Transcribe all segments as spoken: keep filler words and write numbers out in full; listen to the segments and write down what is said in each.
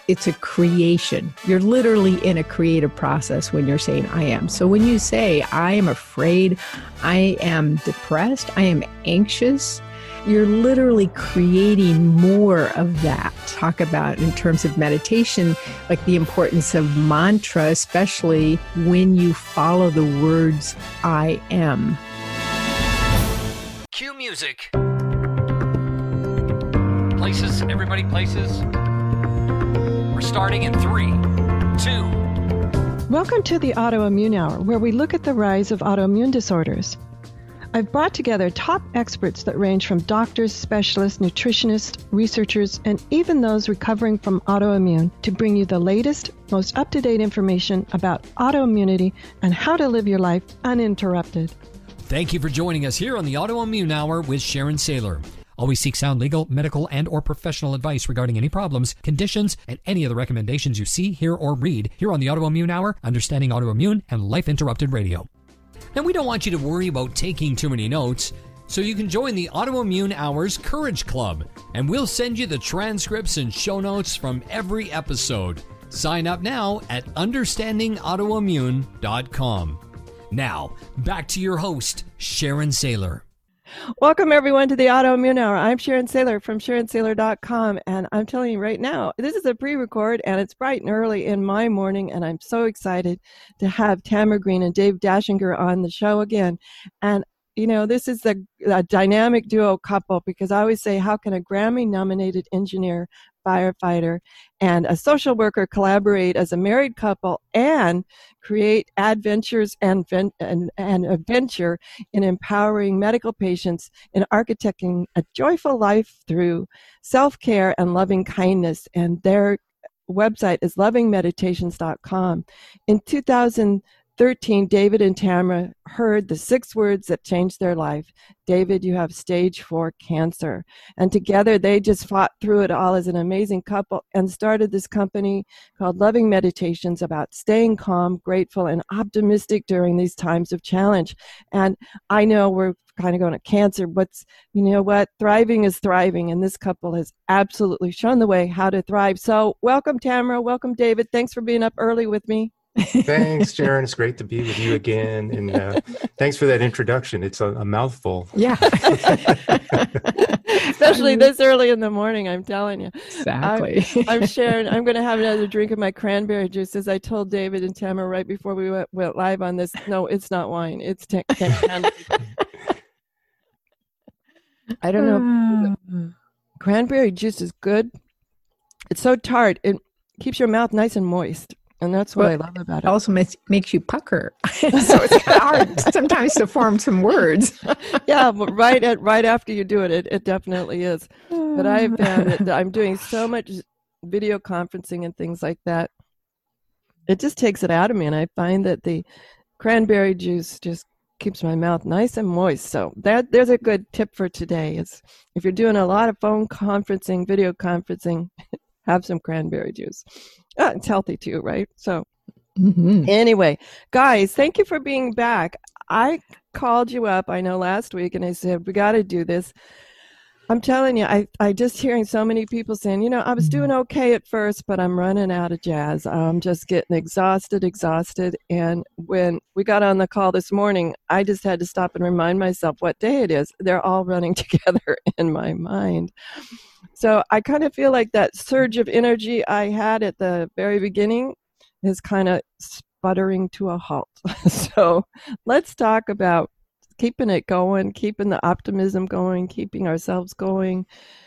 it's a creation. You're literally in a creative process when you're saying I am. So when you say I am afraid, I am depressed, I am anxious, you're literally creating more of that. Talk about in terms of meditation, like the importance of mantra, especially when you follow the words I am. Cue music. Places, everybody places. We're starting in three, two. Welcome to the Autoimmune Hour, where we look at the rise of autoimmune disorders. I've brought together top experts that range from doctors, specialists, nutritionists, researchers, and even those recovering from autoimmune to bring you the latest, most up-to-date information about autoimmunity and how to live your life uninterrupted. Thank you for joining us here on the Autoimmune Hour with Sharon Saylor. Always seek sound legal, medical, and or professional advice regarding any problems, conditions, and any of the recommendations you see, hear, or read here on the Autoimmune Hour, Understanding Autoimmune, and Life Interrupted Radio. Now, we don't want you to worry about taking too many notes, so you can join the Autoimmune Hour's Courage Club, and we'll send you the transcripts and show notes from every episode. Sign up now at understanding autoimmune dot com. Now, back to your host, Sharon Saylor. Welcome, everyone, to the Autoimmune Hour. I'm Sharon Saylor from sharon saylor dot com, and I'm telling you right now, this is a pre-record, and it's bright and early in my morning, and I'm so excited to have Tamara Green and Dave Dashinger on the show again. And, you know, this is a, a dynamic duo couple, because I always say, how can a Grammy-nominated engineer, firefighter, and a social worker collaborate as a married couple and create adventures and, and, and adventure in empowering medical patients in architecting a joyful life through self-care and loving kindness. And their website is loving meditations dot com. In two thousand thirteen, David and Tamara heard the six words that changed their life. David, you have stage four cancer. And together they just fought through it all as an amazing couple and started this company called Loving Meditations, about staying calm, grateful, and optimistic during these times of challenge. And I know we're kind of going to cancer, but you know what? Thriving is thriving, and this couple has absolutely shown the way how to thrive. So welcome, Tamara. Welcome, David. Thanks for being up early with me. Thanks, Sharon. It's great to be with you again. And uh, thanks for that introduction. It's a, a mouthful. Yeah. Especially this early in the morning, I'm telling you. Exactly. I'm, I'm Sharon. I'm going to have another drink of my cranberry juice. As I told David and Tamara right before we went, went live on this, no, it's not wine. It's t- t- I don't know. Cranberry juice is good. It's so tart. It keeps your mouth nice and moist. And that's what well, I love about it. It also makes, makes you pucker. So it's kind of hard sometimes to form some words. Yeah, but right at right after you do it, it, it definitely is. But I've found that I'm doing so much video conferencing and things like that. It just takes it out of me. And I find that the cranberry juice just keeps my mouth nice and moist. So that there's a good tip for today. Is if you're doing a lot of phone conferencing, video conferencing, have some cranberry juice. Uh, it's healthy too, right? So mm-hmm. Anyway, guys, thank you for being back. I called you up, I know, last week, and I said, we got to do this. I'm telling you, I, I just hearing so many people saying, you know, I was doing okay at first, but I'm running out of jazz. I'm just getting exhausted, exhausted. And when we got on the call this morning, I just had to stop and remind myself what day it is. They're all running together in my mind. So I kind of feel like that surge of energy I had at the very beginning is kind of sputtering to a halt. So let's talk about keeping it going, keeping the optimism going, keeping ourselves going.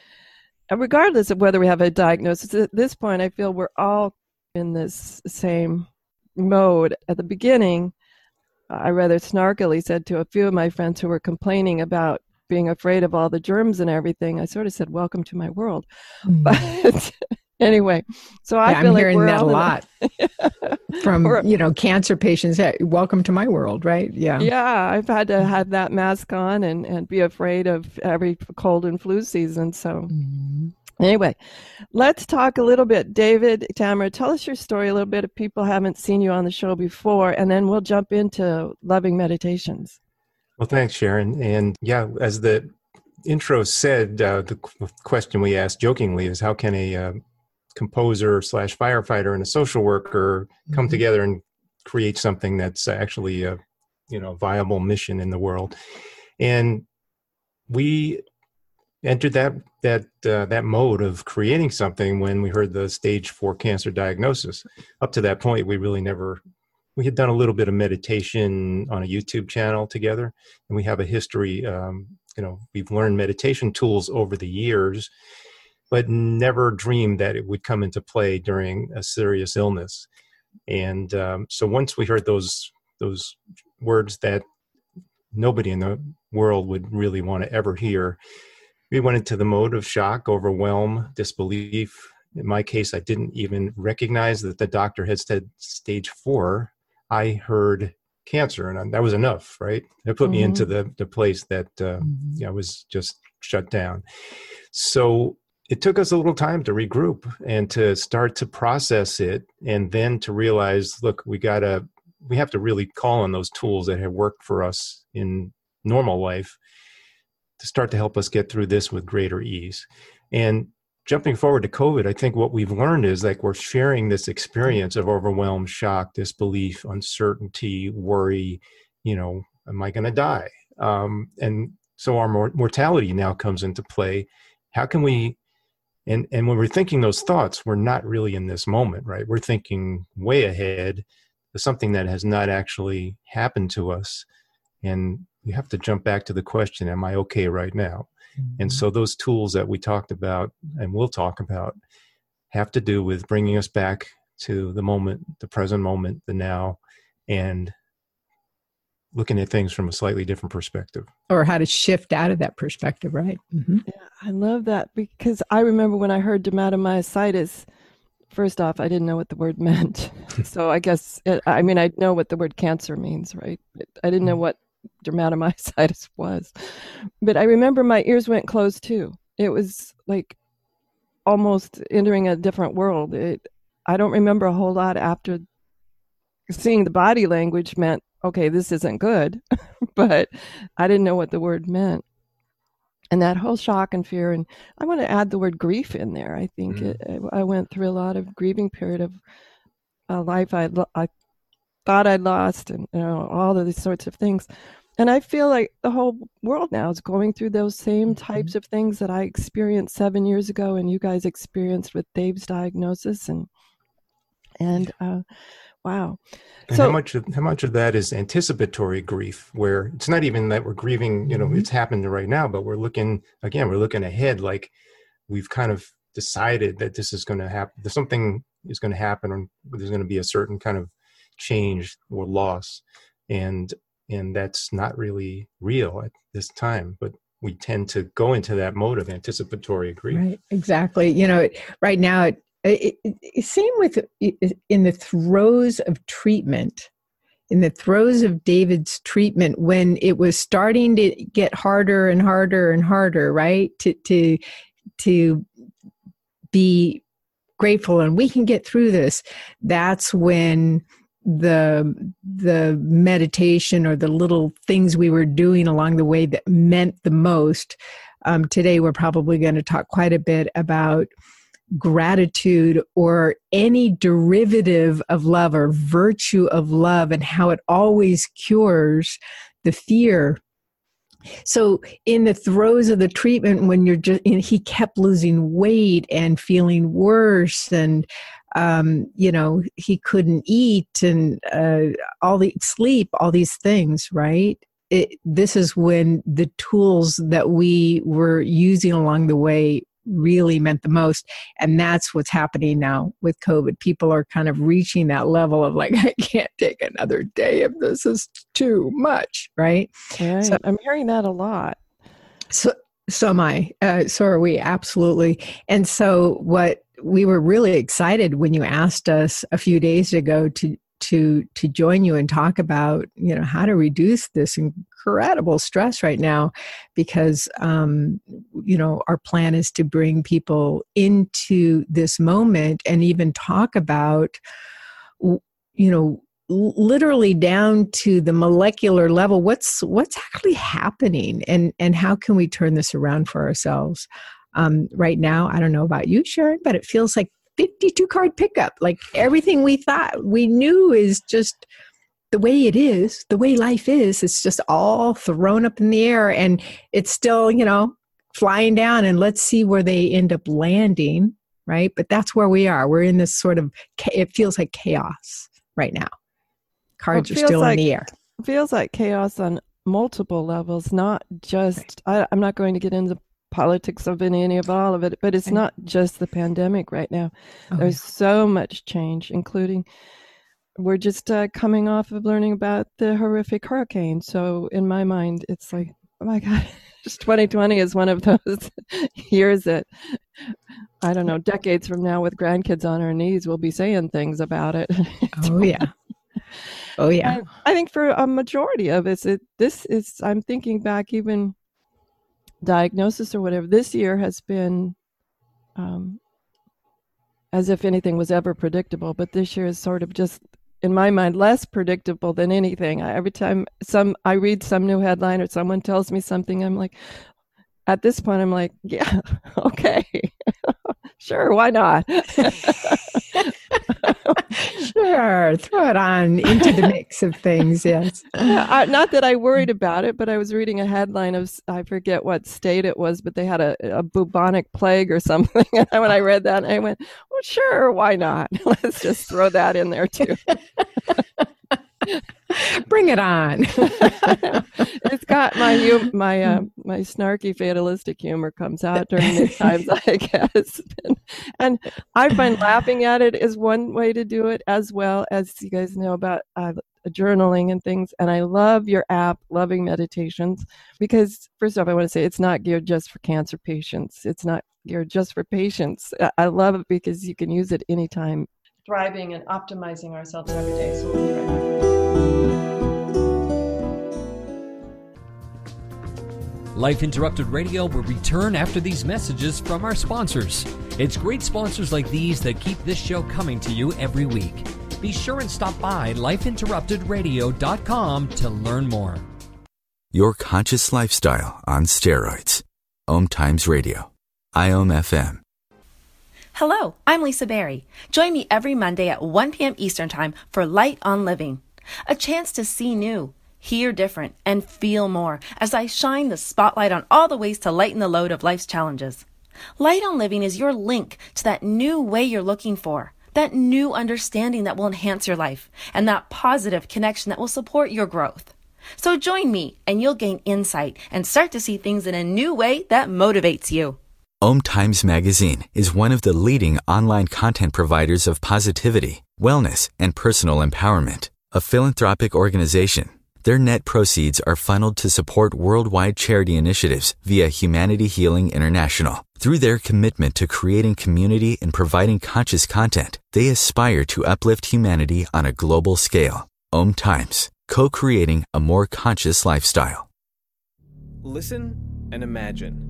And regardless of whether we have a diagnosis, at this point, I feel we're all in this same mode. At the beginning, I rather snarkily said to a few of my friends who were complaining about being afraid of all the germs and everything, I sort of said, welcome to my world. Mm. But anyway, so I yeah, feel I'm like hearing we're that a all lot from, or, you know, cancer patients. Hey, welcome to my world, right? Yeah. Yeah, I've had to have that mask on and, and be afraid of every cold and flu season. So mm-hmm. Anyway, let's talk a little bit. David, Tamara, tell us your story a little bit if people haven't seen you on the show before, and then we'll jump into Loving Meditations. Well, thanks, Sharon. And yeah, as the intro said, uh, the question we asked jokingly is, how can a uh, composer slash firefighter and a social worker come Mhm. together and create something that's actually a, you know, viable mission in the world. And we entered that that uh, that mode of creating something when we heard the stage four cancer diagnosis. Up to that point, we really never, we had done a little bit of meditation on a YouTube channel together, and we have a history, um, you know, we've learned meditation tools over the years, but never dreamed that it would come into play during a serious illness. And um, so once we heard those those words that nobody in the world would really want to ever hear, we went into the mode of shock, overwhelm, disbelief. In my case, I didn't even recognize that the doctor had said stage four. I heard cancer, and that was enough, right? It put mm-hmm. me into the, the place that uh, mm-hmm. you know, was just shut down. So it took us a little time to regroup and to start to process it, and then to realize, look, we gotta, we have to really call on those tools that have worked for us in normal life to start to help us get through this with greater ease. And jumping forward to COVID, I think what we've learned is like we're sharing this experience of overwhelm, shock, disbelief, uncertainty, worry, you know, am I going to die? Um, and so our mor- mortality now comes into play. How can we, and, and when we're thinking those thoughts, we're not really in this moment, right? We're thinking way ahead of something that has not actually happened to us. And you have to jump back to the question, am I okay right now? Mm-hmm. And so those tools that we talked about and we'll talk about have to do with bringing us back to the moment, the present moment, the now, and looking at things from a slightly different perspective. Or how to shift out of that perspective, right? Mm-hmm. Yeah, I love that, because I remember when I heard dermatomyositis, first off, I didn't know what the word meant. So I guess, it, I mean, I know what the word cancer means, right? I didn't know what dermatomyositis was. But I remember my ears went closed too. It was like almost entering a different world. It, I don't remember a whole lot after seeing the body language meant, okay, this isn't good, but I didn't know what the word meant. And that whole shock and fear, and I want to add the word grief in there. I think mm-hmm. it, I went through a lot of grieving period of a life I, I thought I'd lost, and you know, all of these sorts of things. And I feel like the whole world now is going through those same types mm-hmm. of things that I experienced seven years ago, and you guys experienced with Dave's diagnosis. And and uh, wow. And so, how much of, how much of that is anticipatory grief, where it's not even that we're grieving, you know, mm-hmm. it's happening right now, but we're looking, again, we're looking ahead, like we've kind of decided that this is going to happen, that something is going to happen, or there's going to be a certain kind of change or loss. And, and that's not really real at this time, but we tend to go into that mode of anticipatory grief. Right, exactly. You know, right now, it, It, it, it, same with in the throes of treatment, in the throes of David's treatment, when it was starting to get harder and harder and harder, right? To to to be grateful and we can get through this. That's when the the meditation or the little things we were doing along the way that meant the most. Um, today, we're probably going to talk quite a bit about gratitude, or any derivative of love or virtue of love, and how it always cures the fear. So in the throes of the treatment, when you're just, and he kept losing weight and feeling worse, and um, you know, he couldn't eat, and uh, all the sleep, all these things, right? It, this is when the tools that we were using along the way really meant the most. And that's what's happening now with COVID. People are kind of reaching that level of like, I can't take another day of this, is too much, right? Right. So, I'm hearing that a lot. So, so am I. Uh, so are we, absolutely. And so what we were really excited when you asked us a few days ago to to to join you and talk about, you know, how to reduce this incredible stress right now, because um, you know, our plan is to bring people into this moment and even talk about, you know, literally down to the molecular level, what's what's actually happening, and and how can we turn this around for ourselves. Um, right now, I don't know about you, Sharon, but it feels like fifty-two card pickup. Like everything we thought we knew is just the way it is, the way life is. It's just all thrown up in the air, and it's still, you know, flying down, and let's see where they end up landing, right? But that's where we are. We're in this sort of, it feels like chaos right now. Cards are still like, in the air. It feels like chaos on multiple levels, not just, I, I'm not going to get into politics of any, any of all of it, but it's not just the pandemic right now. Oh, There's yeah. so much change, including we're just uh, coming off of learning about the horrific hurricane. So in my mind, it's like, oh my God, twenty twenty is one of those years that, I don't know, decades from now with grandkids on our knees, we'll be saying things about it. Oh, yeah. Oh, yeah. And I think for a majority of us, it, this is, I'm thinking back, even diagnosis or whatever, this year has been um, as if anything was ever predictable. But this year is sort of just, in my mind, less predictable than anything. I, every time some I read some new headline or someone tells me something, I'm like, at this point, I'm like, yeah, okay, sure, why not? Sure, throw it on into the mix of things, yes. Yeah, I, not that I worried about it, but I was reading a headline of, I forget what state it was, but they had a, a bubonic plague or something. And when I read that, I went, well, sure, why not? Let's just throw that in there too. Bring it on. It's got my hum- my uh, my snarky fatalistic humor comes out during these times, I guess. And, and I find laughing at it is one way to do it, as well as you guys know about uh, journaling and things. And I love your app, Loving Meditations, because first off, I want to say it's not geared just for cancer patients. It's not geared just for patients. I love it because you can use it anytime. Thriving and optimizing ourselves every day. So we'll be right back. Life Interrupted Radio will return after these messages from our sponsors. It's great sponsors like these that keep this show coming to you every week. Be sure and stop by life interrupted radio dot com to learn more. Your conscious lifestyle on steroids. Om Times Radio. I O M F M. Hello, I'm Lisa Berry. Join me every Monday at one p.m. Eastern Time for Light on Living. A chance to see new, hear different, and feel more as I shine the spotlight on all the ways to lighten the load of life's challenges. Light on Living is your link to that new way you're looking for, that new understanding that will enhance your life, and that positive connection that will support your growth. So join me and you'll gain insight and start to see things in a new way that motivates you. Om Times Magazine is one of the leading online content providers of positivity, wellness, and personal empowerment. A philanthropic organization, their net proceeds are funneled to support worldwide charity initiatives via Humanity Healing International. Through their commitment to creating community and providing conscious content, they aspire to uplift humanity on a global scale. Om Times, co-creating a more conscious lifestyle. Listen and imagine.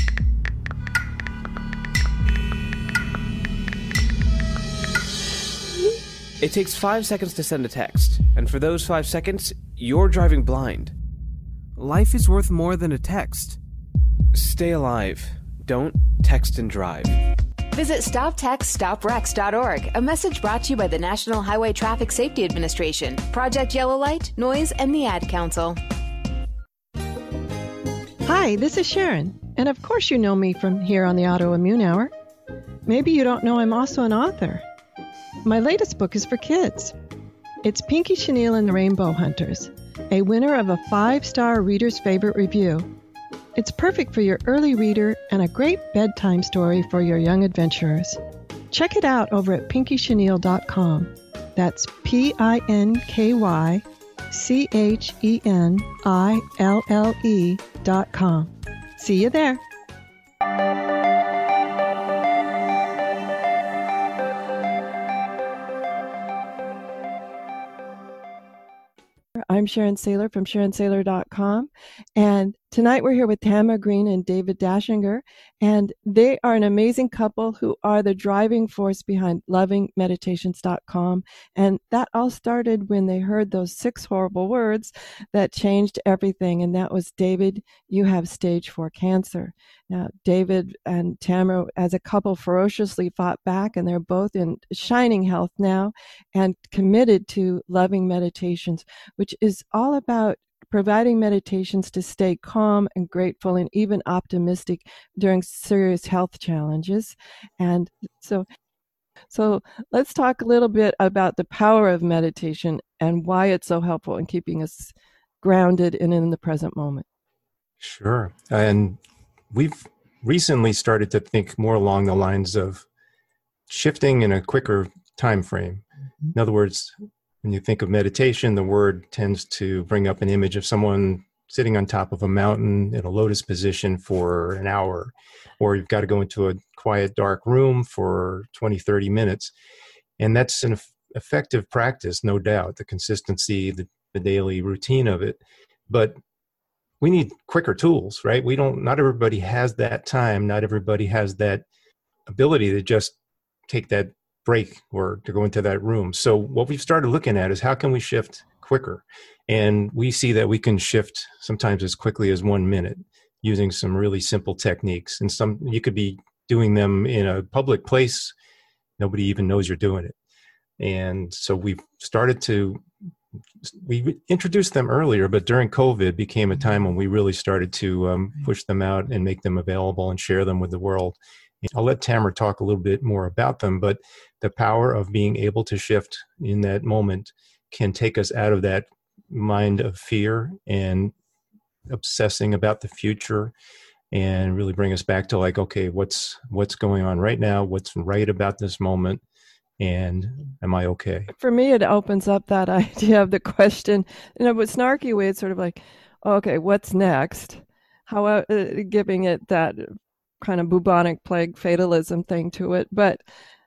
It takes five seconds to send a text, and for those five seconds, you're driving blind. Life is worth more than a text. Stay alive. Don't text and drive. Visit stop text stop wrecks dot org, a message brought to you by the National Highway Traffic Safety Administration, Project Yellow Light, Noise, and the Ad Council. Hi, this is Sharon, and of course you know me from here on the Autoimmune Hour. Maybe you don't know I'm also an author. My latest book is for kids. It's Pinky Chenille and the Rainbow Hunters, a winner of a five-star Reader's Favorite review. It's perfect for your early reader and a great bedtime story for your young adventurers. Check it out over at pinky chenille dot com. That's P I N K Y C H E N I L L E dot com. See you there. I'm Sharon Saylor from sharon saylor dot com. And tonight we're here with Tamara Green and David Dashinger, and they are an amazing couple who are the driving force behind loving meditations dot com. And that all started when they heard those six horrible words that changed everything. And that was, David, you have stage four cancer. Now, David and Tamara, as a couple, ferociously fought back, and they're both in shining health now and committed to loving meditations, which is all about providing meditations to stay calm and grateful and even optimistic during serious health challenges. And so, so let's talk a little bit about the power of meditation and why it's so helpful in keeping us grounded and in the present moment. Sure. And we've recently started to think more along the lines of shifting in a quicker time frame. In other words, when you think of meditation, the word tends to bring up an image of someone sitting on top of a mountain in a lotus position for an hour, or you've got to go into a quiet, dark room for twenty, thirty minutes. And that's an effective practice, no doubt, the consistency, the, the daily routine of it. But we need quicker tools, right? We don't, not everybody has that time. Not everybody has that ability to just take that break or to go into that room. So what we've started looking at is how can we shift quicker? And we see that we can shift sometimes as quickly as one minute using some really simple techniques. And some, you could be doing them in a public place. Nobody even knows you're doing it. And so we've started to, we introduced them earlier, but during COVID became a time when we really started to um, push them out and make them available and share them with the world. I'll let Tamara talk a little bit more about them, but the power of being able to shift in that moment can take us out of that mind of fear and obsessing about the future and really bring us back to like, okay, what's what's going on right now? What's right about this moment? And am I okay? For me, it opens up that idea of the question, in a snarky way. It's sort of like, okay, what's next? How uh, giving it that kind of bubonic plague fatalism thing to it. But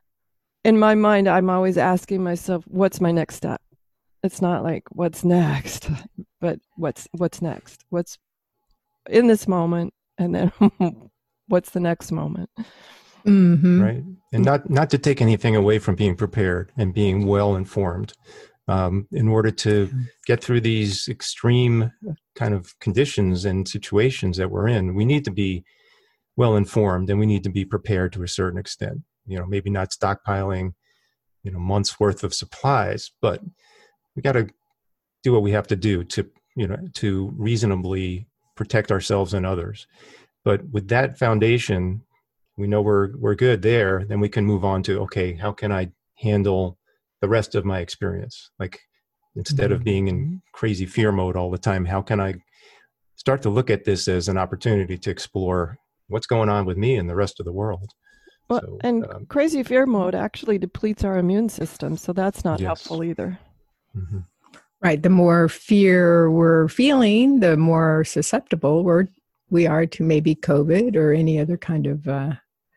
in my mind, I'm always asking myself, what's my next step? It's not like what's next, but what's what's next? What's in this moment, and then what's the next moment? Mm-hmm. Right. And not, not to take anything away from being prepared and being well informed. Um, in order to get through these extreme kind of conditions and situations that we're in, we need to be well informed, and we need to be prepared to a certain extent. You know, maybe not stockpiling, you know, months worth of supplies, but we got to do what we have to do to, you know, to reasonably protect ourselves and others. But with that foundation, we know we're we're good there. Then we can move on to, okay, how can I handle the rest of my experience? Like, instead mm-hmm. of being in crazy fear mode all the time, how can I start to look at this as an opportunity to explore what's going on with me and the rest of the world? Well, so, and um, crazy fear mode actually depletes our immune system, so that's not yes. helpful either. Mm-hmm. Right. The more fear we're feeling, the more susceptible we're, we are to maybe COVID or any other kind of uh,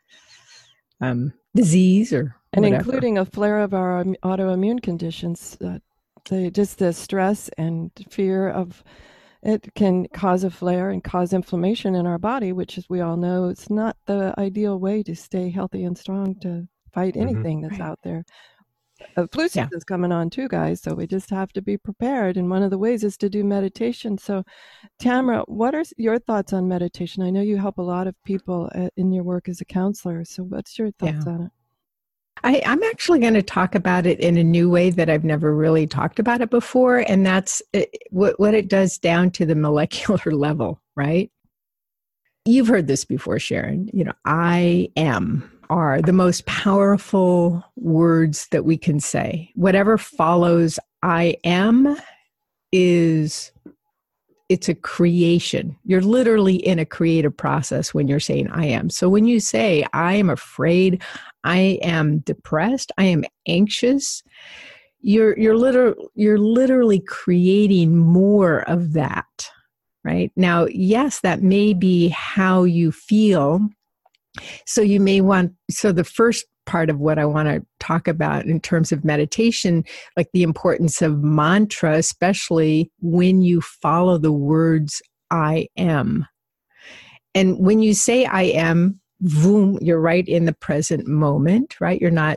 um, disease or and whatever. Including a flare of our autoimmune conditions. Uh, they, just the stress and fear of it can cause a flare and cause inflammation in our body, which, as we all know, is not the ideal way to stay healthy and strong to fight anything mm-hmm. that's right. out there. Uh, flu season's yeah. coming on too, guys, so we just have to be prepared. And one of the ways is to do meditation. So, Tamara, what are your thoughts on meditation? I know you help a lot of people in your work as a counselor. So what's your thoughts yeah. on it? I, I'm actually going to talk about it in a new way that I've never really talked about it before. And that's it, what, what it does down to the molecular level, right? You've heard this before, Sharon. You know, I am are the most powerful words that we can say. Whatever follows I am is, it's a creation. You're literally in a creative process when you're saying I am. So when you say I am afraid, I am depressed, I am anxious, you're you're literally you're literally creating more of that, right? Now, yes, that may be how you feel. So you may want, so the first part of what I want to talk about in terms of meditation, like the importance of mantra, especially when you follow the words I am. And when you say I am, boom, you're right in the present moment, right? You're not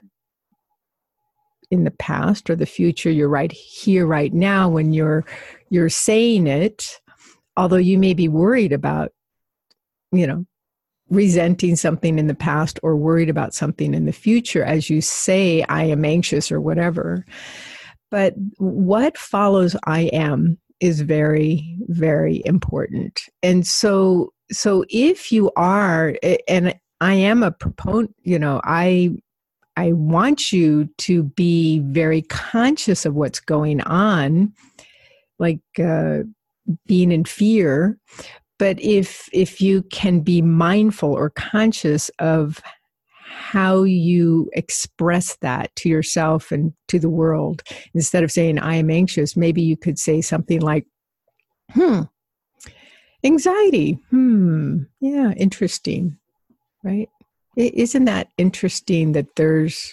in the past or the future. You're right here, right now when you're you're saying it, although you may be worried about, you know, resenting something in the past or worried about something in the future as you say, I am anxious or whatever. But what follows I am is very, very important. And so, so if you are, and I am a proponent, you know, I, I want you to be very conscious of what's going on, like uh, being in fear. But if if you can be mindful or conscious of how you express that to yourself and to the world, instead of saying, I am anxious, maybe you could say something like, hmm, anxiety. Hmm, yeah, interesting, right? Isn't that interesting that there's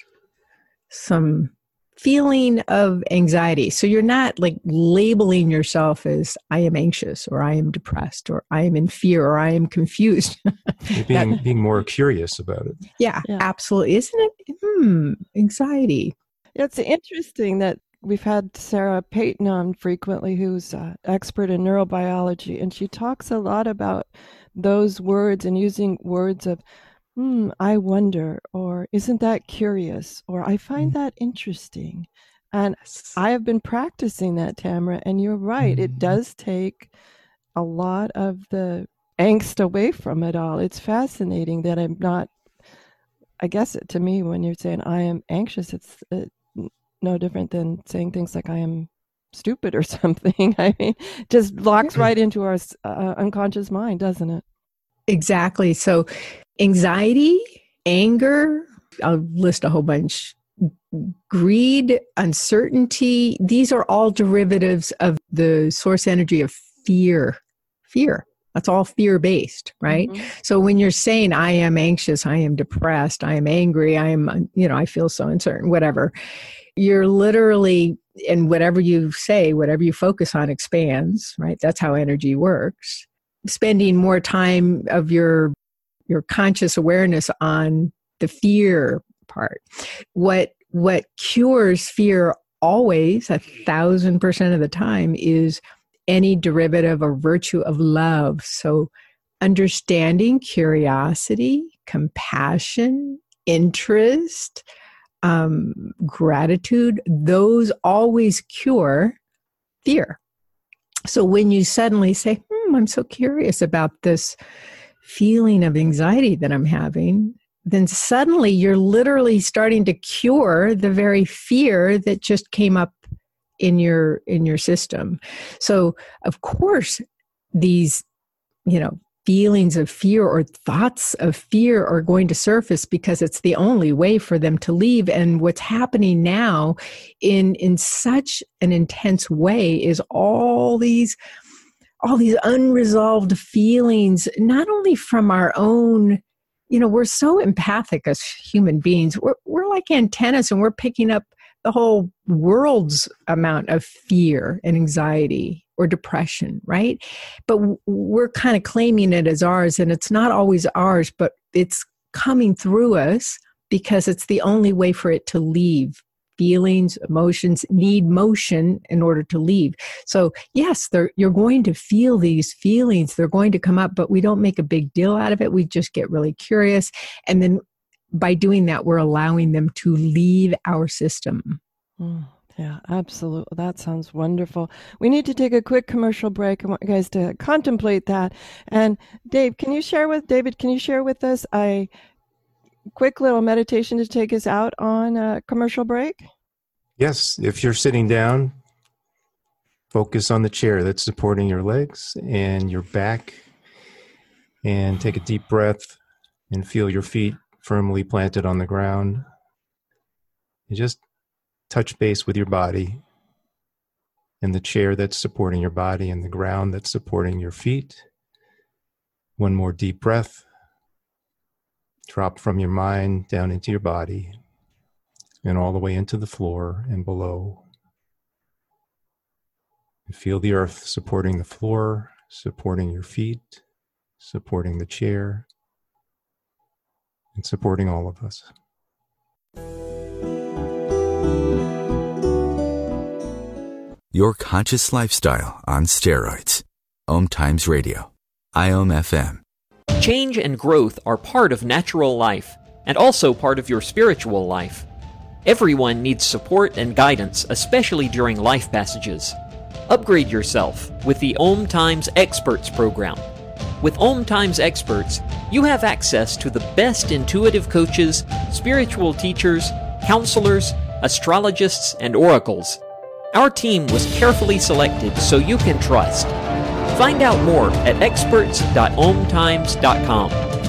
some feeling of anxiety? So you're not like labeling yourself as I am anxious or I am depressed or I am in fear or I am confused. being, that, being more curious about it. Yeah, yeah, absolutely. Isn't it? Hmm, anxiety. It's interesting that we've had Sarah Payton on frequently, who's an expert in neurobiology, and she talks a lot about those words and using words of, hmm, I wonder, or isn't that curious, or I find mm. that interesting. And I have been practicing that, Tamara, and you're right. Mm. It does take a lot of the angst away from it all. It's fascinating that I'm not, I guess to me, when you're saying I am anxious, it's uh, no different than saying things like I am stupid or something. I mean, just locks right into our uh, unconscious mind, doesn't it? Exactly. So anxiety, anger, I'll list a whole bunch, greed, uncertainty, these are all derivatives of the source energy of fear. Fear. That's all fear-based, right? Mm-hmm. So when you're saying, I am anxious, I am depressed, I am angry, I am, you know, I feel so uncertain, whatever, you're literally, and whatever you say, whatever you focus on expands, right? That's how energy works. Spending more time of your your conscious awareness on the fear part. What what cures fear always, a thousand percent of the time, is any derivative or virtue of love. So understanding, curiosity, compassion, interest, um, gratitude, those always cure fear. So when you suddenly say, hmm, I'm so curious about this feeling of anxiety that I'm having, then suddenly you're literally starting to cure the very fear that just came up in your in your system. So of course, these, you know, feelings of fear or thoughts of fear are going to surface because it's the only way for them to leave. And what's happening now in in such an intense way is all these all these unresolved feelings, not only from our own, you know, we're so empathic as human beings. We're we're like antennas, and we're picking up the whole world's amount of fear and anxiety or depression, right? But we're kind of claiming it as ours, and it's not always ours, but it's coming through us because it's the only way for it to leave. Feelings, emotions need motion in order to leave. So yes, you're going to feel these feelings. They're going to come up, but we don't make a big deal out of it. We just get really curious. And then by doing that, we're allowing them to leave our system. Mm, yeah, absolutely. That sounds wonderful. We need to take a quick commercial break. I want you guys to contemplate that. And Dave, can you share with David, can you share with us a quick little meditation to take us out on a commercial break? Yes. If you're sitting down, focus on the chair that's supporting your legs and your back, and take a deep breath and feel your feet firmly planted on the ground. And just touch base with your body and the chair that's supporting your body and the ground that's supporting your feet. One more deep breath. drop from your mind down into your body and all the way into the floor and below. And feel the earth supporting the floor, supporting your feet, supporting the chair, and supporting all of us. Your conscious lifestyle on steroids. Om Times Radio. I O M F M. Change and growth are part of natural life, and also part of your spiritual life. Everyone needs support and guidance, especially during life passages. Upgrade yourself with the Om Times Experts program. With Om Times Experts, you have access to the best intuitive coaches, spiritual teachers, counselors, astrologists, and oracles. Our team was carefully selected so you can trust. Find out more at experts dot om times dot com.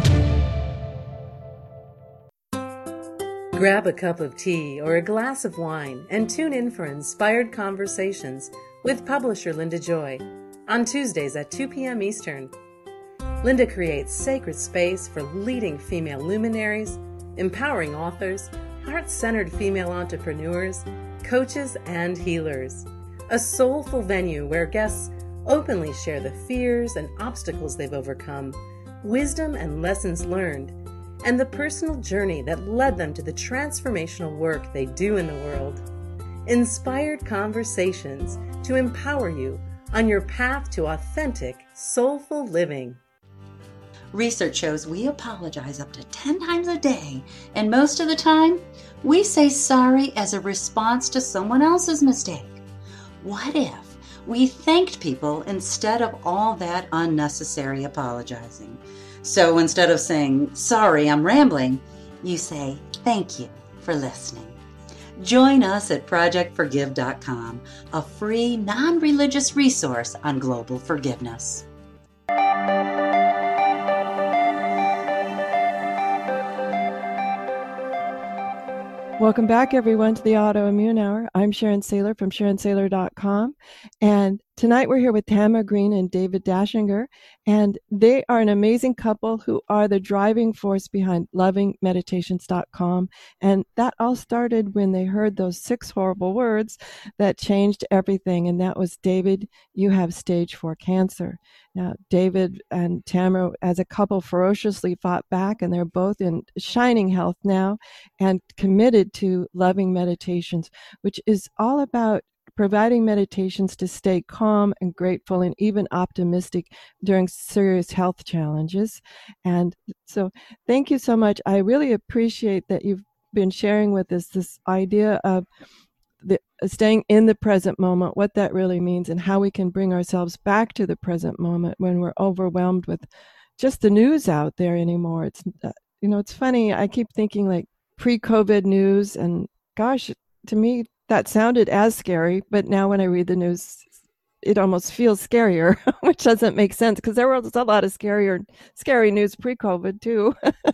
Grab a cup of tea or a glass of wine and tune in for inspired conversations with publisher Linda Joy on Tuesdays at two p.m. Eastern. Linda creates sacred space for leading female luminaries, empowering authors, heart-centered female entrepreneurs, coaches, and healers. A soulful venue where guests openly share the fears and obstacles they've overcome, wisdom and lessons learned, and the personal journey that led them to the transformational work they do in the world. Inspired conversations to empower you on your path to authentic, soulful living. Research shows we apologize up to ten times a day, and most of the time, we say sorry as a response to someone else's mistake. What if we thanked people instead of all that unnecessary apologizing? So instead of saying, sorry, I'm rambling, you say, thank you for listening. Join us at project forgive dot com, a free, non-religious resource on global forgiveness. Welcome back, everyone, to the Autoimmune Hour. I'm Sharon Saylor from sharon saylor dot com. And tonight we're here with Tamara Green and David Dashinger. And they are an amazing couple who are the driving force behind loving meditations dot com. And that all started when they heard those six horrible words that changed everything. And that was, David, you have stage four cancer. Now, David and Tamara, as a couple, ferociously fought back, and they're both in shining health now and committed to loving meditations, which is all about providing meditations to stay calm and grateful and even optimistic during serious health challenges. And so thank you so much. I really appreciate that you've been sharing with us this idea of the, staying in the present moment, what that really means, and how we can bring ourselves back to the present moment when we're overwhelmed with just the news out there anymore. It's, uh, you know, it's funny. I keep thinking like pre-COVID news, and gosh, to me, that sounded as scary, but now when I read the news, it almost feels scarier, which doesn't make sense because there was a lot of scarier, scary news pre-COVID too.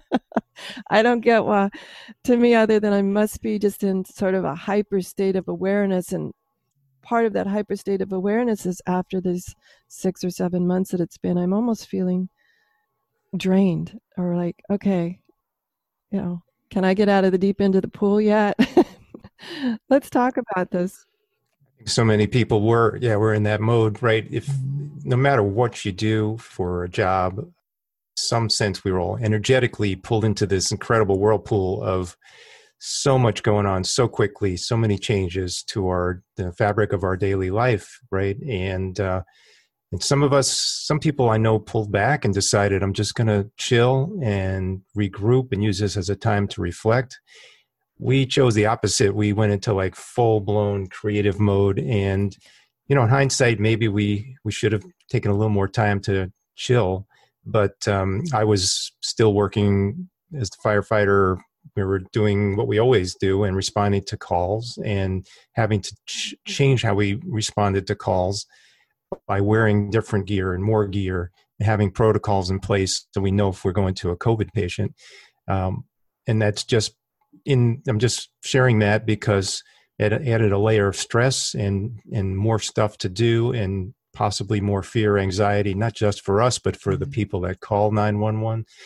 I don't get why, to me, other than I must be just in sort of a hyper state of awareness. And part of that hyper state of awareness is after these six or seven months that it's been, I'm almost feeling drained, or like, okay, you know, can I get out of the deep end of the pool yet? Let's talk about this. So many people were, yeah, we're in that mode, right? If no matter what you do for a job, some sense we were all energetically pulled into this incredible whirlpool of so much going on so quickly, so many changes to our the fabric of our daily life, right? And uh, and some of us, some people I know pulled back and decided, I'm just going to chill and regroup and use this as a time to reflect. We chose the opposite. We went into like full-blown creative mode. And, you know, in hindsight, maybe we, we should have taken a little more time to chill. But um, I was still working as the firefighter. We were doing what we always do and responding to calls, and having to ch- change how we responded to calls by wearing different gear and more gear, and having protocols in place so we know if we're going to a COVID patient. Um, and that's just in, I'm just sharing that because it added a layer of stress and, and more stuff to do, and possibly more fear, anxiety, not just for us, but for the people that call nine one one.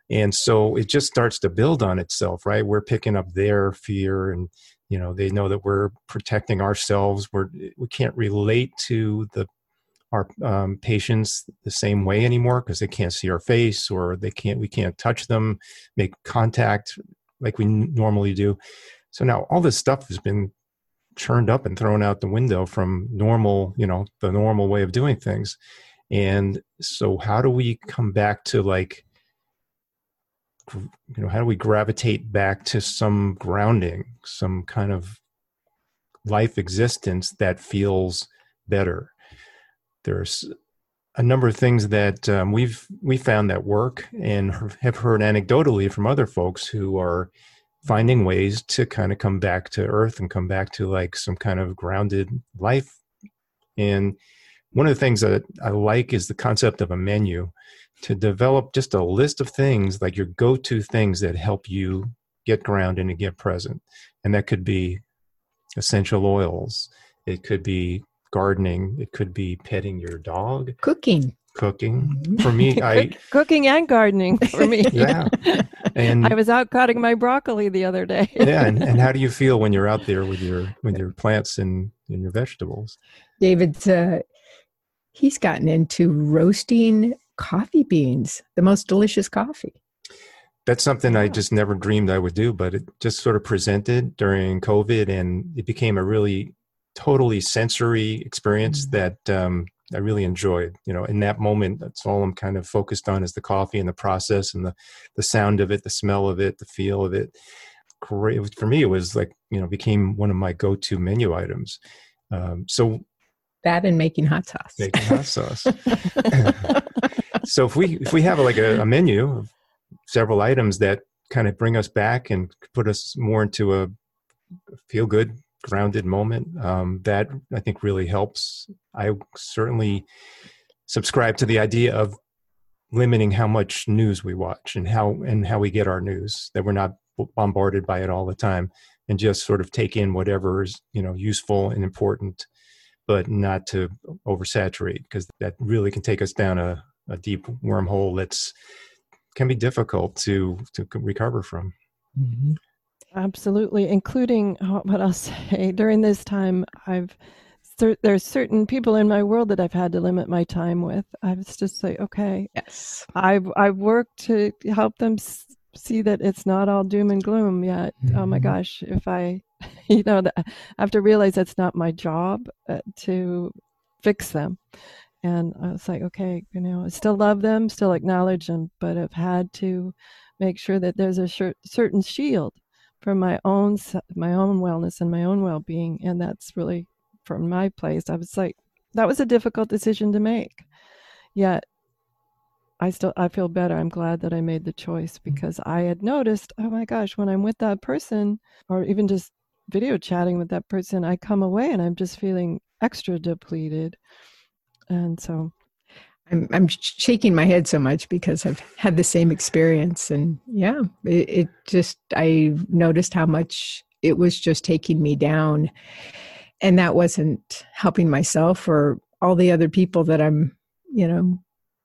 And so it just starts to build on itself, right? We're picking up their fear, and, you know, they know that we're protecting ourselves. We're, we can't relate to the our um, patients the same way anymore because they can't see our face, or they can't, we can't touch them, make contact like we n- normally do. So now all this stuff has been churned up and thrown out the window from normal, you know, the normal way of doing things. And so how do we come back to, like, you know, how do we gravitate back to some grounding, some kind of life existence that feels better? There's a number of things that um, we've we found that work, and have heard anecdotally from other folks who are finding ways to kind of come back to earth and come back to, like, some kind of grounded life. And one of the things that I like is the concept of a menu, to develop just a list of things, like your go-to things that help you get grounded and get present. And that could be essential oils. It could be gardening. It could be petting your dog. Cooking. Cooking. For me, I... Cooking and gardening for me. Yeah. And I was out cutting my broccoli the other day. Yeah. And, and how do you feel when you're out there with your with your plants and, and your vegetables? David's, uh, he's gotten into roasting coffee beans, the most delicious coffee. That's something I just never dreamed I would do, but it just sort of presented during COVID, and it became a really totally sensory experience that um, I really enjoyed. You know, in that moment, that's all I'm kind of focused on, is the coffee and the process and the, the sound of it, the smell of it, the feel of it. Great. For me, it was like, you know, became one of my go-to menu items. Um, so that and making hot sauce. Making hot sauce. So if we if we have like a, a menu of several items that kind of bring us back and put us more into a feel-good, grounded moment, um, that I think really helps. I certainly subscribe to the idea of limiting how much news we watch and how and how we get our news, that we're not bombarded by it all the time, and just sort of take in whatever is, you know, useful and important, but not to oversaturate, because that really can take us down a, a deep wormhole that's can be difficult to to recover from. Mm-hmm. Absolutely, including what I'll say during this time, I've there's certain people in my world that I've had to limit my time with. I was just like, okay, yes, I've I've worked to help them see that it's not all doom and gloom yet. Mm-hmm. Oh my gosh, if I, you know, I have to realize that's not my job uh, to fix them. And I was like, okay, you know, I still love them, still acknowledge them, but I've had to make sure that there's a sh- certain shield for my own my own wellness and my own well-being. And that's really from my place. I was like, that was a difficult decision to make. Yet I still, I feel better. I'm glad that I made the choice, because I had noticed, oh my gosh, when I'm with that person, or even just video chatting with that person, I come away and I'm just feeling extra depleted. And so I'm I'm shaking my head so much because I've had the same experience. And yeah, it, it just, I noticed how much it was just taking me down. And that wasn't helping myself or all the other people that I'm, you know,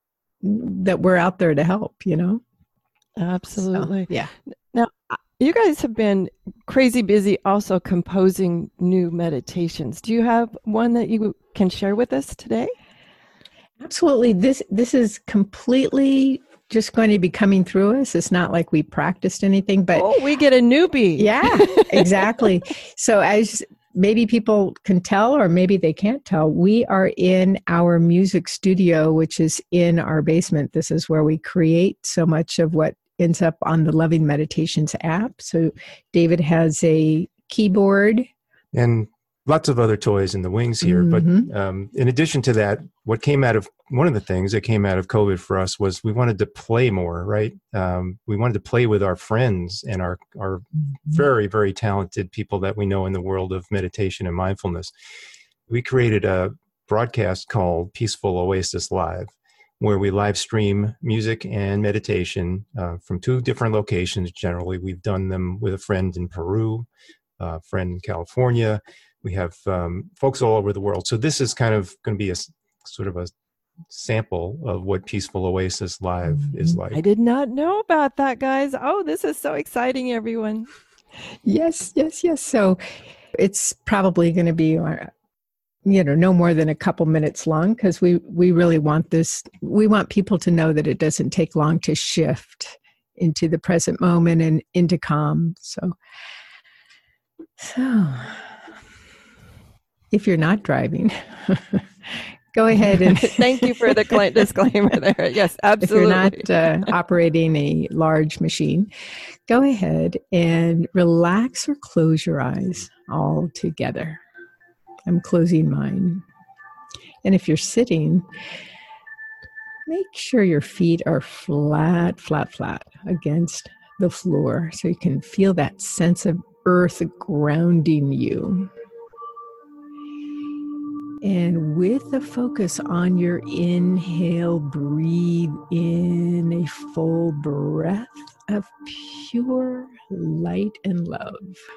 that we're out there to help, you know? Absolutely. So, yeah. Now, you guys have been crazy busy also composing new meditations. Do you have one that you can share with us today? Absolutely. This this is completely just going to be coming through us. It's not like we practiced anything, but oh, we get a newbie. Yeah, exactly. So as maybe people can tell, or maybe they can't tell, we are in our music studio, which is in our basement. This is where we create so much of what ends up on the Loving Meditations app. So David has a keyboard and lots of other toys in the wings here. Mm-hmm. But um, in addition to that, what came out of one of the things that came out of COVID for us was we wanted to play more, right? Um, we wanted to play with our friends and our, our mm-hmm. very, very talented people that we know in the world of meditation and mindfulness. We created a broadcast called Peaceful Oasis Live, where we live stream music and meditation uh, from two different locations. Generally, we've done them with a friend in Peru, a friend in California. We have um, folks all over the world. So this is kind of going to be a sort of a sample of what Peaceful Oasis Live is like. I did not know about that, guys. Oh, this is so exciting, everyone. Yes, yes, yes. So it's probably going to be, you know, no more than a couple minutes long, because we, we really want this, we want people to know that it doesn't take long to shift into the present moment and into calm. So, so if you're not driving, go ahead and thank you for the disclaimer there. Yes, absolutely. If you're not uh, operating a large machine, go ahead and relax or close your eyes all together. I'm closing mine. And if you're sitting, make sure your feet are flat, flat, flat against the floor so you can feel that sense of earth grounding you. And with the focus on your inhale, breathe in a full breath of pure light and love.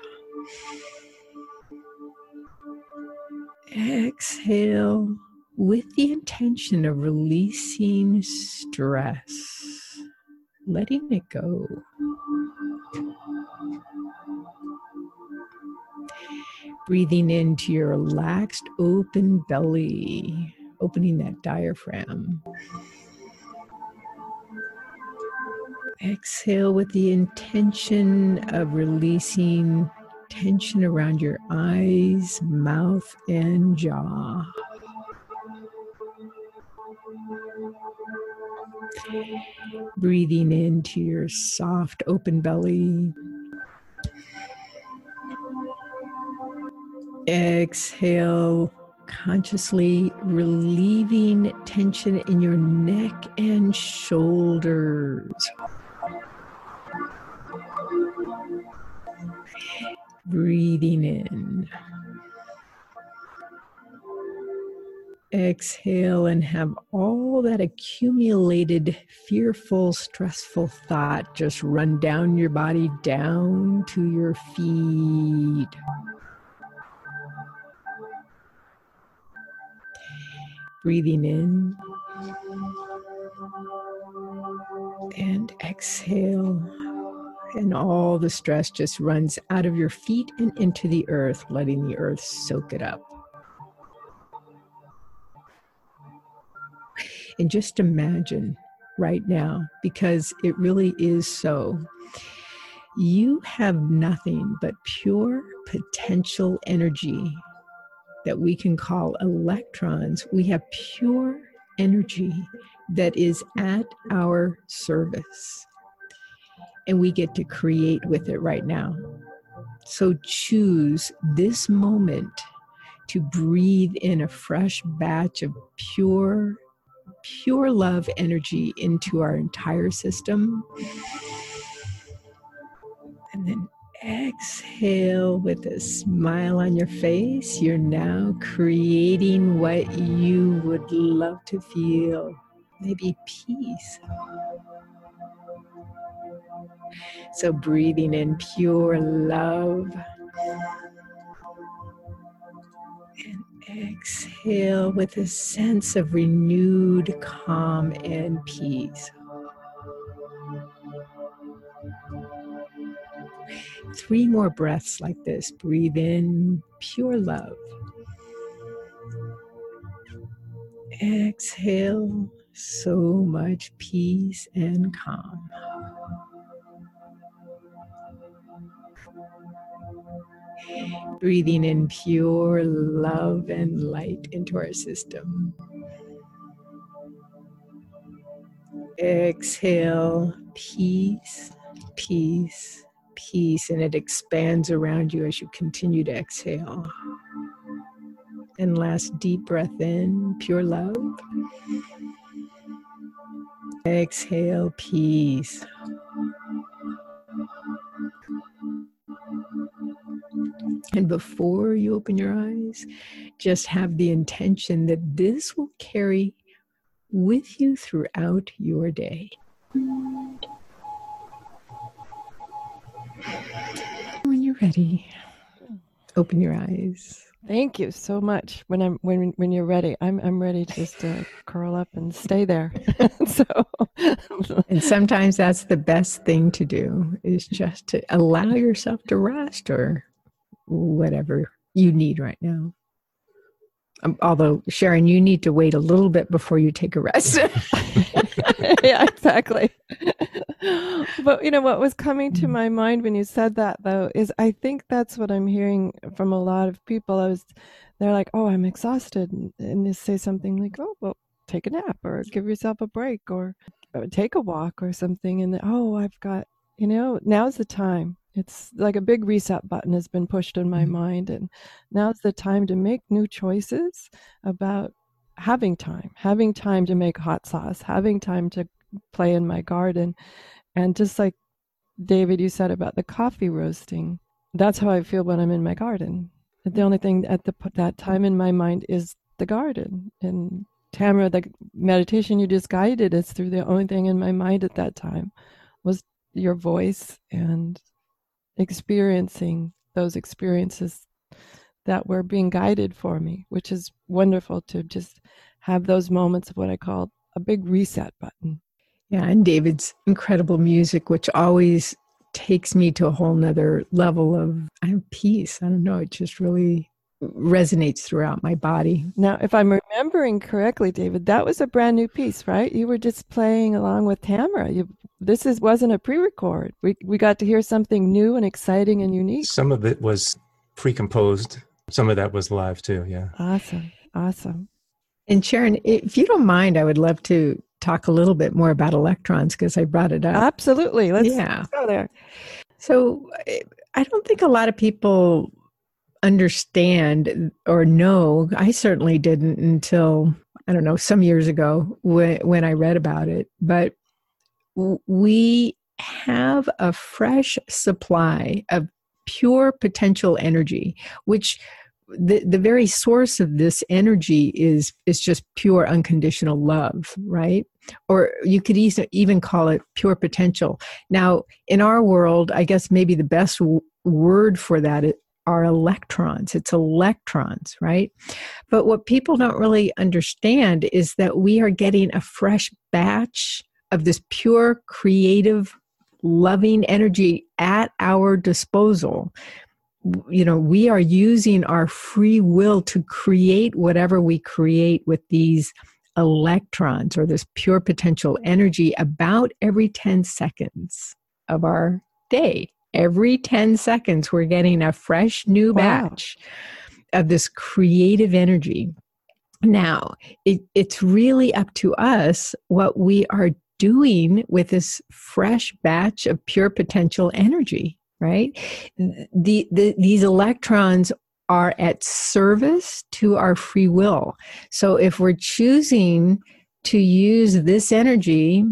Exhale with the intention of releasing stress, letting it go. Breathing into your relaxed, open belly, opening that diaphragm. Exhale with the intention of releasing tension around your eyes, mouth, and jaw. Breathing into your soft, open belly. Exhale, consciously relieving tension in your neck and shoulders. Breathing in. Exhale and have all that accumulated fearful, stressful thought just run down your body, down to your feet. Breathing in and exhale, and all the stress just runs out of your feet and into the earth, letting the earth soak it up. And just imagine right now, because it really is so, you have nothing but pure potential energy that we can call electrons. We have pure energy that is at our service, and we get to create with it right now. So choose this moment to breathe in a fresh batch of pure, pure love energy into our entire system. And then exhale with a smile on your face. You're now creating what you would love to feel. Maybe peace. So breathing in pure love. And exhale with a sense of renewed calm and peace. Three more breaths like this. Breathe in pure love. Exhale so much peace and calm. Breathing in pure love and light into our system. Exhale, peace, peace, peace, and it expands around you as you continue to exhale. And last deep breath in, pure love. Exhale, peace. And before you open your eyes, just have the intention that this will carry with you throughout your day. When you're ready, open your eyes. Thank you so much. When I'm when when you're ready, I'm I'm ready to just uh, curl up and stay there. So, and sometimes that's the best thing to do, is just to allow yourself to rest or whatever you need right now. Um, although, Sharon, you need to wait a little bit before you take a rest. Yeah, exactly. But, you know, what was coming to my mind when you said that, though, is I think that's what I'm hearing from a lot of people. I was, they're like, oh, I'm exhausted. And, and they say something like, oh, well, take a nap or give yourself a break or, or take a walk or something. And, oh, I've got, you know, now's the time. It's like a big reset button has been pushed in my mm-hmm. mind. And now's the time to make new choices about having time, having time to make hot sauce, having time to play in my garden. And just like David, you said about the coffee roasting, that's how I feel when I'm in my garden. The only thing at the, that time in my mind is the garden. And Tamara, the meditation you just guided us through, the only thing in my mind at that time was your voice and experiencing those experiences that were being guided for me, which is wonderful to just have those moments of what I call a big reset button. Yeah, and David's incredible music, which always takes me to a whole nother level of peace. I don't know, it just really resonates throughout my body. Now, if I'm remembering correctly, David, that was a brand new piece, right? You were just playing along with Tamara. You, this is wasn't a pre-record. We we got to hear something new and exciting and unique. Some of it was pre-composed. Some of that was live too, yeah. Awesome, awesome. And Sharon, if you don't mind, I would love to talk a little bit more about electrons because I brought it up. Absolutely. Let's, yeah. let's go there. So I don't think a lot of people understand or know. I certainly didn't until, I don't know, some years ago when, when I read about it. But we have a fresh supply of pure potential energy, which the, the very source of this energy is, is just pure unconditional love, right? Or you could easy, even call it pure potential. Now, in our world, I guess maybe the best w- word for that are electrons. It's electrons, right? But what people don't really understand is that we are getting a fresh batch of this pure, creative, loving energy at our disposal. You know, we are using our free will to create whatever we create with these electrons or this pure potential energy about every ten seconds of our day. Every ten seconds, we're getting a fresh new batch wow. of this creative energy. Now, it, it's really up to us what we are doing with this fresh batch of pure potential energy, right? The, the, these electrons are at service to our free will. So if we're choosing to use this energy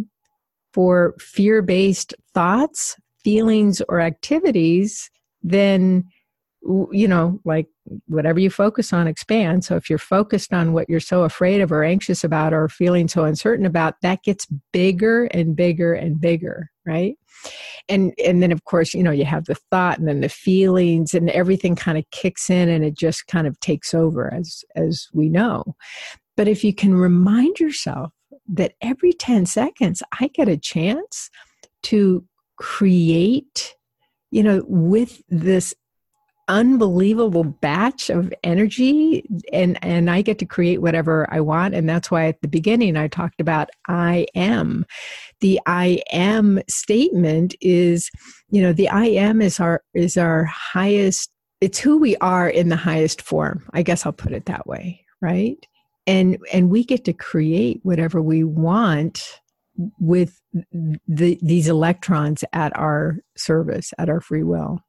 for fear-based thoughts, feelings, or activities, then, you know, like whatever you focus on expands. So if you're focused on what you're so afraid of or anxious about or feeling so uncertain about, that gets bigger and bigger and bigger, right? And and then, of course, you know, you have the thought and then the feelings and everything kind of kicks in and it just kind of takes over, as as we know. But if you can remind yourself that every ten seconds, I get a chance to create, you know, with this unbelievable batch of energy, and and I get to create whatever I want. And that's why at the beginning I talked about I am. The I am statement is, you know, the I am is our is our highest, it's who we are in the highest form. I guess I'll put it that way, right? And and we get to create whatever we want with the, these electrons at our service, at our free will.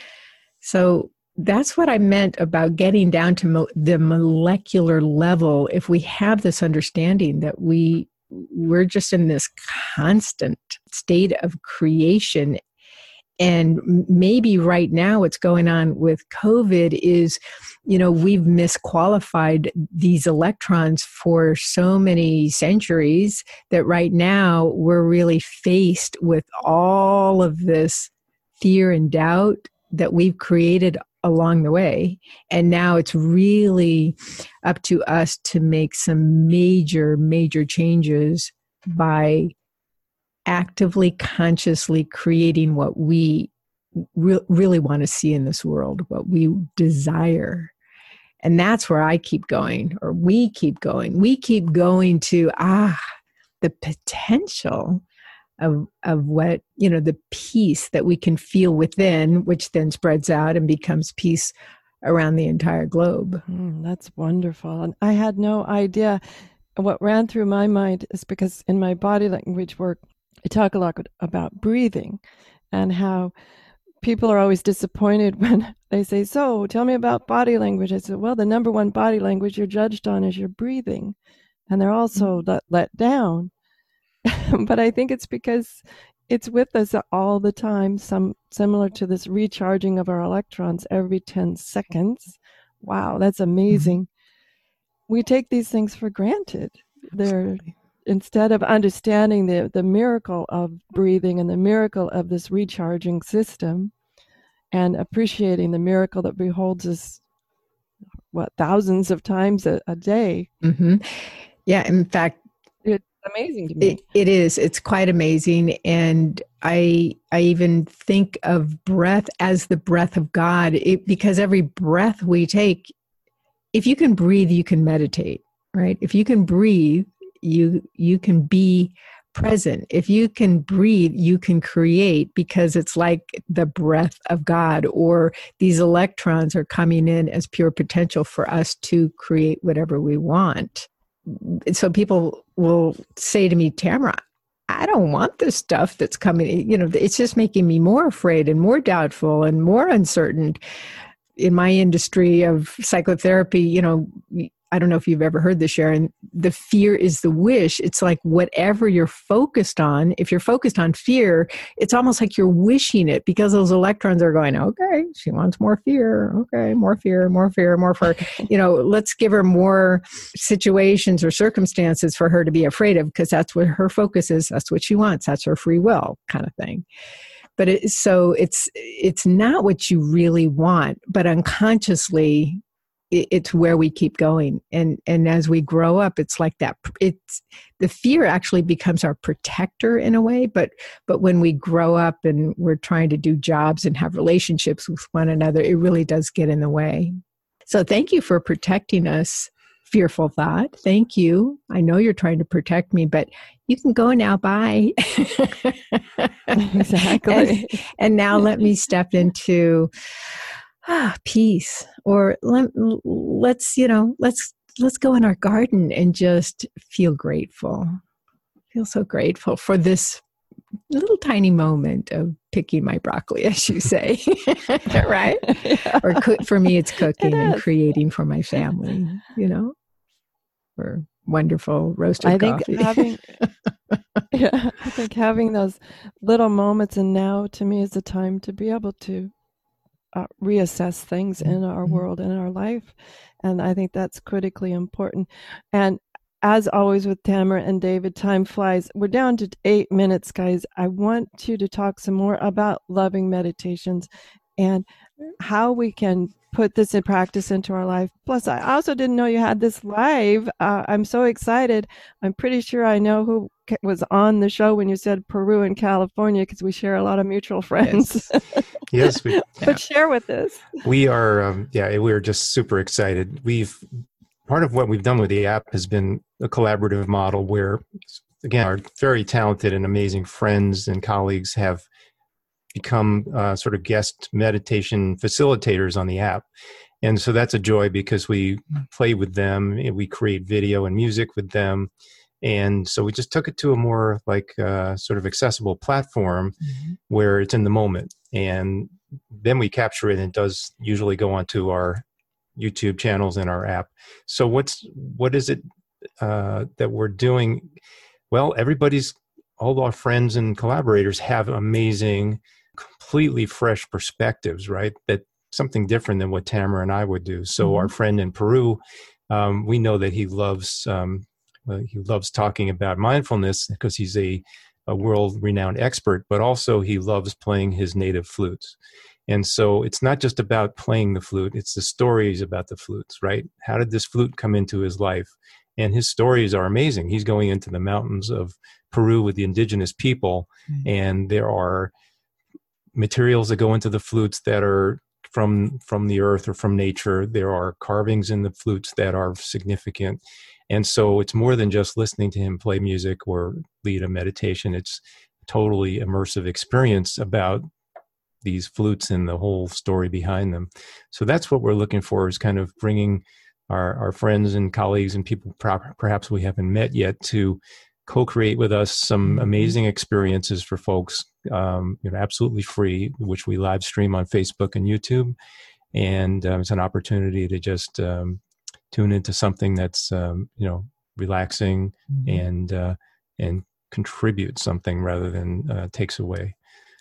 So that's what I meant about getting down to mo- the molecular level. If we have this understanding that we, we're just in this constant state of creation, and maybe right now what's going on with COVID is, you know, we've misqualified these electrons for so many centuries that right now we're really faced with all of this fear and doubt that we've created along the way. And now it's really up to us to make some major, major changes by actively, consciously creating what we re- really want to see in this world, what we desire. And that's where I keep going, or we keep going. We keep going to, ah, the potential of of what, you know, the peace that we can feel within, which then spreads out and becomes peace around the entire globe. Mm, that's wonderful. And I had no idea. What ran through my mind is because in my body language work, I talk a lot about breathing and how people are always disappointed when they say, so tell me about body language. I said, well, the number one body language you're judged on is your breathing. And they're also mm-hmm. let, let down. But I think it's because it's with us all the time, some similar to this recharging of our electrons every ten seconds. Wow, that's amazing. Mm-hmm. We take these things for granted. They're instead of understanding the, the miracle of breathing and the miracle of this recharging system and appreciating the miracle that beholds us, what, thousands of times a, a day. Mm-hmm. Yeah, in fact, it's amazing to me. It, it is. It's quite amazing. And I I even think of breath as the breath of God, it, because every breath we take, if you can breathe, you can meditate, right? If you can breathe, you you can be present. If you can breathe, you can create, because it's like the breath of God, or these electrons are coming in as pure potential for us to create whatever we want. So people will say to me, Tamara, I don't want this stuff that's coming. You know, it's just making me more afraid and more doubtful and more uncertain. In my industry of psychotherapy, you know, I don't know if you've ever heard this, Sharon, the fear is the wish. It's like whatever you're focused on, if you're focused on fear, it's almost like you're wishing it, because those electrons are going, okay, she wants more fear. Okay, more fear, more fear, more fear. You know, let's give her more situations or circumstances for her to be afraid of, because that's what her focus is. That's what she wants. That's her free will kind of thing. But it, so it's it's not what you really want, but unconsciously, it's where we keep going. And and as we grow up, it's like that. It's the fear actually becomes our protector in a way. But but when we grow up and we're trying to do jobs and have relationships with one another, it really does get in the way. So thank you for protecting us, fearful thought. Thank you. I know you're trying to protect me, but you can go now. Bye. Exactly. and, and now let me step into Ah, peace, or let, let's, you know, let's, let's go in our garden and just feel grateful. Feel so grateful for this little tiny moment of picking my broccoli, as you say, right? Yeah. Or co- for me, it's cooking it and creating for my family, you know, or wonderful roasted I coffee. think having, yeah, I think having those little moments, and now to me is the time to be able to Uh, reassess things in our world, in our life. And I think that's critically important. And as always with Tamara and David, time flies. We're down to eight minutes, guys. I want you to talk some more about loving meditations and how we can put this in practice into our life. Plus, I also didn't know you had this live. Uh, I'm so excited. I'm pretty sure I know who was on the show when you said Peru and California, because we share a lot of mutual friends. Yes, yes we, but yeah. Share with us. We are, um, yeah, we're just super excited. We've, part of what we've done with the app has been a collaborative model where, again, our very talented and amazing friends and colleagues have become uh, sort of guest meditation facilitators on the app. And so that's a joy, because we play with them, we create video and music with them. And so we just took it to a more like uh, sort of accessible platform mm-hmm. where it's in the moment. And then we capture it, and it does usually go onto our YouTube channels and our app. So what's what is it uh, that we're doing? Well, everybody's, all our friends and collaborators have amazing, completely fresh perspectives, right? That something different than what Tamara and I would do. So mm-hmm. our friend in Peru, um, we know that he loves um, uh, he loves talking about mindfulness because he's a, a world-renowned expert, but also he loves playing his native flutes. And so it's not just about playing the flute, it's the stories about the flutes, right? How did this flute come into his life? And his stories are amazing. He's going into the mountains of Peru with the indigenous people, mm-hmm. and there are materials that go into the flutes that are from from the earth or from nature. There are carvings in the flutes that are significant. And so it's more than just listening to him play music or lead a meditation. It's a totally immersive experience about these flutes and the whole story behind them. So that's what we're looking for, is kind of bringing our, our friends and colleagues and people perhaps we haven't met yet to co-create with us some amazing experiences for folks, um, you know, absolutely free, which we live stream on Facebook and YouTube. And um, it's an opportunity to just um, tune into something that's, um, you know, relaxing mm-hmm. and uh, and contribute something rather than uh, takes away.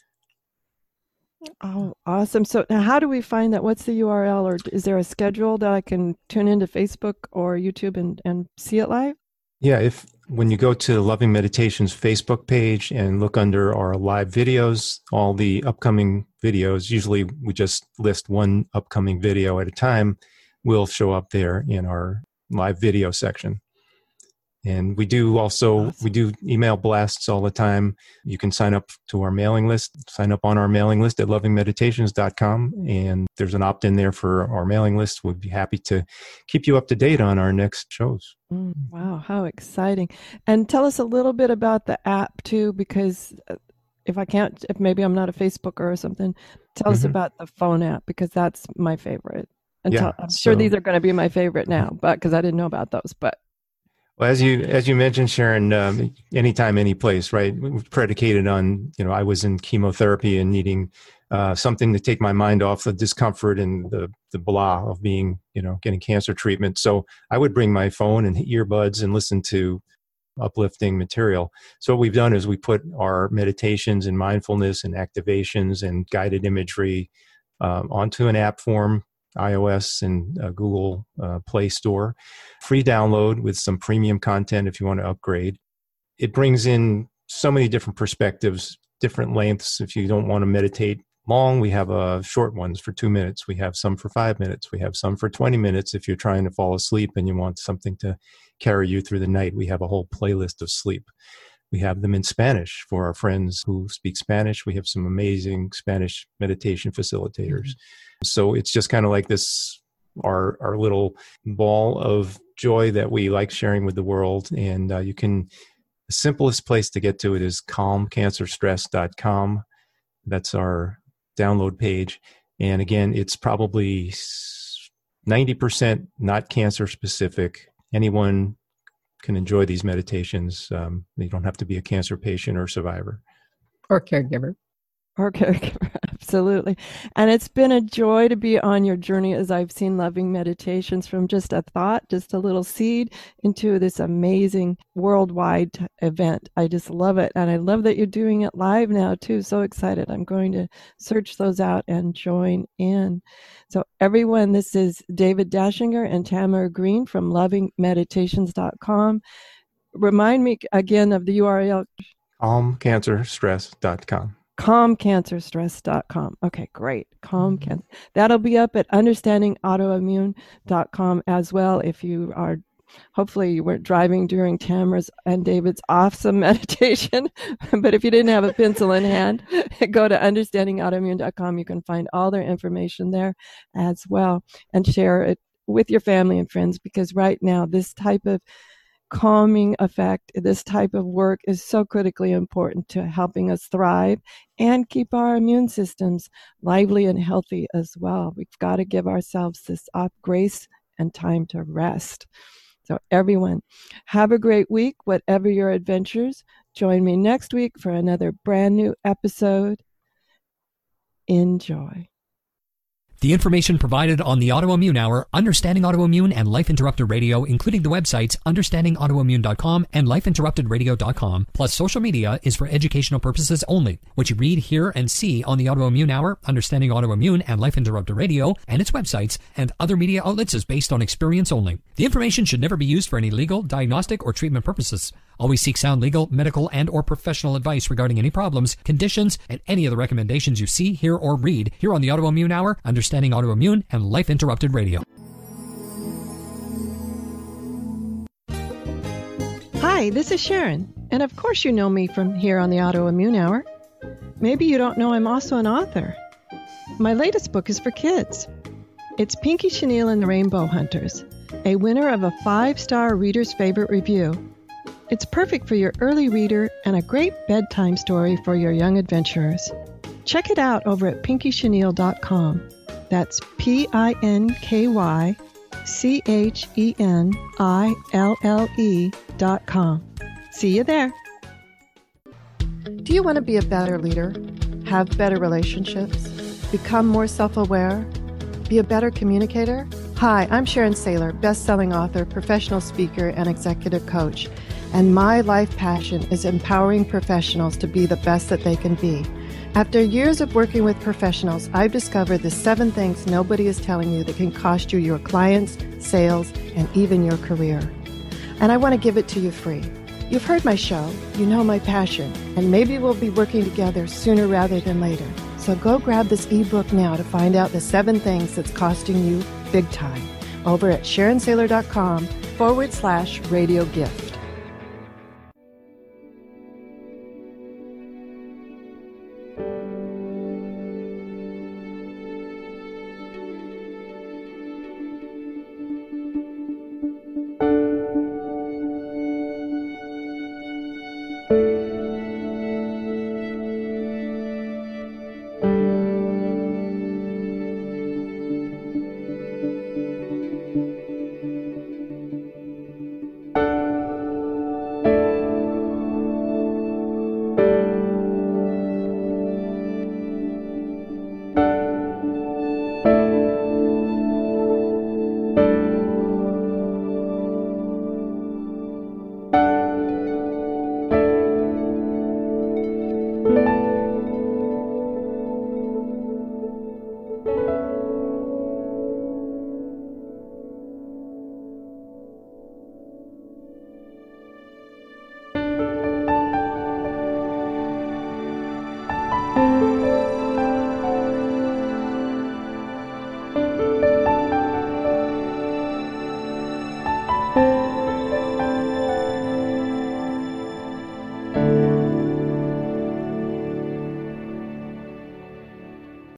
Oh, awesome. So now how do we find that? What's the U R L, or is there a schedule that I can tune into Facebook or YouTube and, and see it live? Yeah, if when you go to Loving Meditation's Facebook page and look under our live videos, all the upcoming videos, usually we just list one upcoming video at a time, will show up there in our live video section. And we do also, awesome. we do email blasts all the time. You can sign up to our mailing list, sign up on our mailing list at loving meditations dot com. And there's an opt-in there for our mailing list. We'd be happy to keep you up to date on our next shows. Mm, wow, how exciting. And tell us a little bit about the app too, because if I can't, if maybe I'm not a Facebooker or something, tell mm-hmm. us about the phone app, because that's my favorite. And yeah, tell, I'm so, sure these are going to be my favorite now, but because I didn't know about those, but. Well, as you as you mentioned, Sharon, um, anytime, any place, right? Predicated on, you know, I was in chemotherapy and needing uh, something to take my mind off the discomfort and the the blah of being, you know, getting cancer treatment. So I would bring my phone and earbuds and listen to uplifting material. So what we've done is we put our meditations and mindfulness and activations and guided imagery um, onto an app form, iOS and uh, Google uh, Play Store. Free download with some premium content if you want to upgrade. It brings in so many different perspectives, different lengths. If you don't want to meditate long, we have uh, short ones for two minutes. We have some for five minutes. We have some for twenty minutes if you're trying to fall asleep and you want something to carry you through the night. We have a whole playlist of sleep. We have them in Spanish for our friends who speak Spanish. We have some amazing Spanish meditation facilitators. Mm-hmm. So it's just kind of like this, our our little ball of joy that we like sharing with the world. And uh, you can, the simplest place to get to it is calm cancer stress dot com. That's our download page. And again, it's probably ninety percent not cancer specific. Anyone can enjoy these meditations. Um, you don't have to be a cancer patient or survivor. Or caregiver. Or caregiver, absolutely. And it's been a joy to be on your journey as I've seen Loving Meditations from just a thought, just a little seed, into this amazing worldwide event. I just love it. And I love that you're doing it live now too. So excited. I'm going to search those out and join in. So everyone, this is David Dashinger and Tamara Green from loving meditations dot com. Remind me again of the U R L. calm cancer stress dot com. calm cancer stress dot com. Okay, great. Calm Cancer. That'll be up at understanding autoimmune dot com as well. If you are, hopefully you weren't driving during Tamara's and David's awesome meditation, but if you didn't have a pencil in hand, go to understanding autoimmune dot com. You can find all their information there as well and share it with your family and friends, because right now this type of calming effect, this type of work is so critically important to helping us thrive and keep our immune systems lively and healthy as well. We've got to give ourselves this up grace and time to rest. So everyone, have a great week, whatever your adventures. Join me next week for another brand new episode. Enjoy. The information provided on the Autoimmune Hour, Understanding Autoimmune, and Life Interrupted Radio, including the websites understanding autoimmune dot com and life interrupted radio dot com, plus social media, is for educational purposes only. What you read, hear, and see on the Autoimmune Hour, Understanding Autoimmune, and Life Interrupted Radio, and its websites, and other media outlets is based on experience only. The information should never be used for any legal, diagnostic, or treatment purposes. Always seek sound legal, medical, and or professional advice regarding any problems, conditions, and any of the recommendations you see, hear, or read here on the Autoimmune Hour, Understanding Autoimmune, and Life Interrupted Radio. Hi, this is Sharon, and of course you know me from here on the Autoimmune Hour. Maybe you don't know I'm also an author. My latest book is for kids. It's Pinky Chenille and the Rainbow Hunters, a winner of a five-star Reader's Favorite review. It's perfect for your early reader and a great bedtime story for your young adventurers. Check it out over at pinky chenille dot com. That's P I N K Y C H E N I L L E dot com. See you there. Do you want to be a better leader? Have better relationships? Become more self-aware? Be a better communicator? Hi, I'm Sharon Saylor, best-selling author, professional speaker, and executive coach. And my life passion is empowering professionals to be the best that they can be. After years of working with professionals, I've discovered the seven things nobody is telling you that can cost you your clients, sales, and even your career. And I want to give it to you free. You've heard my show, you know my passion, and maybe we'll be working together sooner rather than later. So go grab this ebook now to find out the seven things that's costing you big time over at sharon saylor dot com forward slash radio gift.